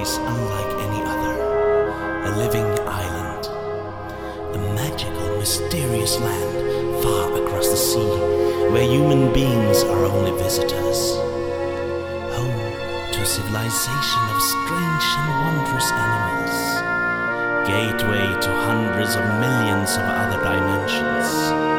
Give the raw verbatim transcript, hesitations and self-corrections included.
place unlike any other. A living island. A magical, mysterious land far across the sea, where human beings are only visitors. Home to a civilization of strange and wondrous animals. Gateway to hundreds of millions of other dimensions.